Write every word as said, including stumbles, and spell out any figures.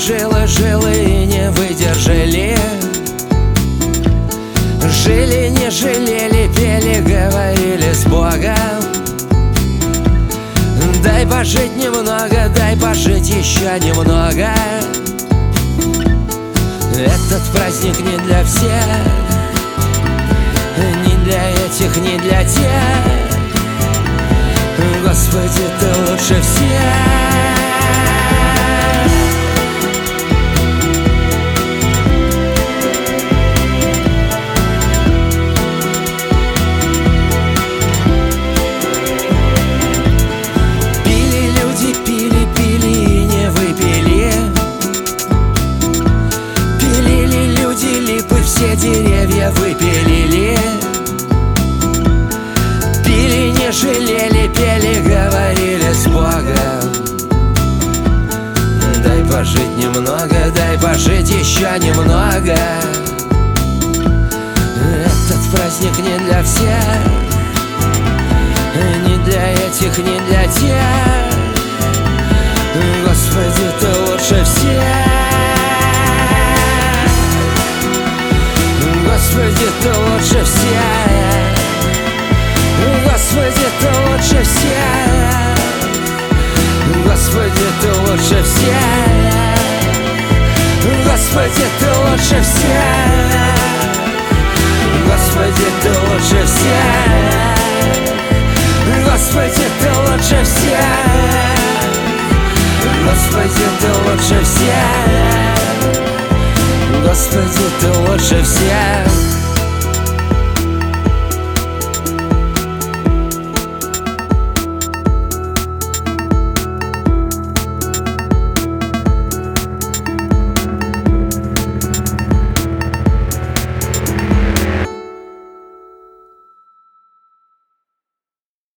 жил и жил и не выдержали. Жили, не жалели, пели, говорили с Богом. Дай пожить немного, дай пожить еще немного. Этот праздник не для всех, не для этих, не для тех. Господи, ты лучше всех. Все деревья выпилили, пили, не жалели, пели, говорили с Богом. Дай пожить немного, дай пожить еще немного. Этот праздник не для всех, не для этих, не для тех. Господи, ты лучше всех. Господи, ты лучше всех. Господи, ты лучше всех. Господи, ты лучше всех. Господи, ты лучше всех. Господи, ты лучше всех. Господи, ты лучше всех. Господи, ты лучше всех. Господи, ты лучше всех.